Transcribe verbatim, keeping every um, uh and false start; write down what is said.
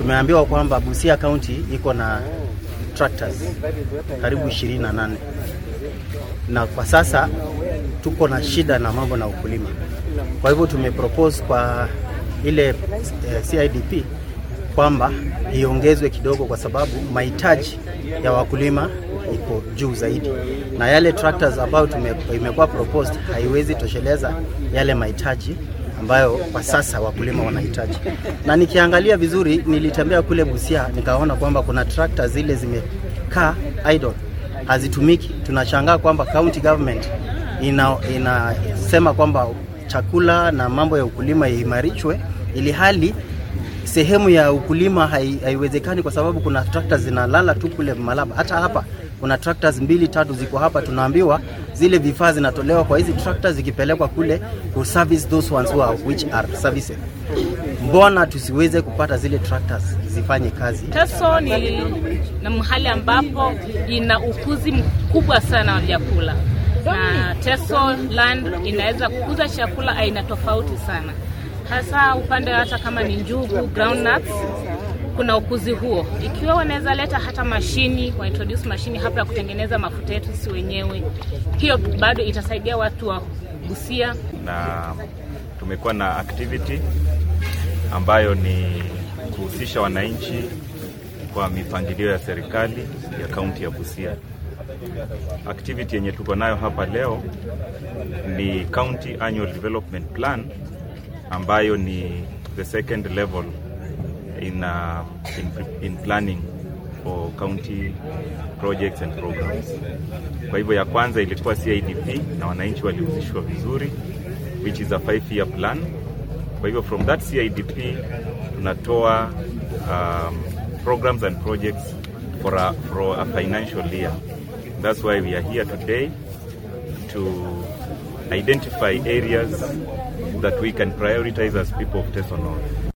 tumeambiwa kwamba Busia County iko na tractors karibu ishirini na nane, na kwa sasa tuko na shida na mambo na ukulima. Kwa hivyo tumepropose kwa ile eh, C I D P kwamba iongezwe kidogo, kwa sababu mahitaji ya wakulima iko juu zaidi, na yale tractors ambayo imekuwa proposed haiwezi tosheleza yale mahitaji ambayo kwa sasa wakulima wanahitaji. Na nikiangalia vizuri, nilitembea kule Busia nikaona kwamba kuna tractors zile zimekaa idle, hazitumiki. Tunashangaa kwamba county government ina inasema kwamba chakula na mambo ya ukulima iimarishwe, ili hali sehemu ya ukulima haiwezekani, kwa sababu kuna tractors zinalala tu kule Malaba. Hata hapa kuna tractors mbili tatu ziko hapa, tunaambiwa zile vifaa zinatolewa kwa hizi tractors zikipelekwa kule ku service those ones who are, which are services. Mbona tusiweze kupata zile tractors zifanye kazi? Teso ni na mahali ambapo ina ukuzi mkubwa sana wa vyakula, na Teso land inaweza kukuza chakula aina tofauti sana, hasa upande hata kama ni njugu, groundnuts, kuna ukuzi huo. Ikiwa wanaweza leta hata mashini, wa introduce mashini hapa ya kutengeneza mafuta yetu sisi wenyewe, hiyo bado itasaidia watu wa Busia. Na tumekuwa na activity ambayo ni kuhusisha wananchi kwa mipangilio ya serikali ya kaunti ya Busia. Activity yenye tuko nayo hapa leo ni County Annual Development Plan, ambayo ni the second level in, uh, in, in planning for county projects and programs. Kwa hivyo ya kwanza ilikuwa C I D P na wananchi walihusishwa vizuri, which is a five year plan. Kwa hivyo from that C I D P tunatoa um, programs and projects for a, for a financial year. That's why we are here today, to identify areas that we can prioritize as people of Teso North.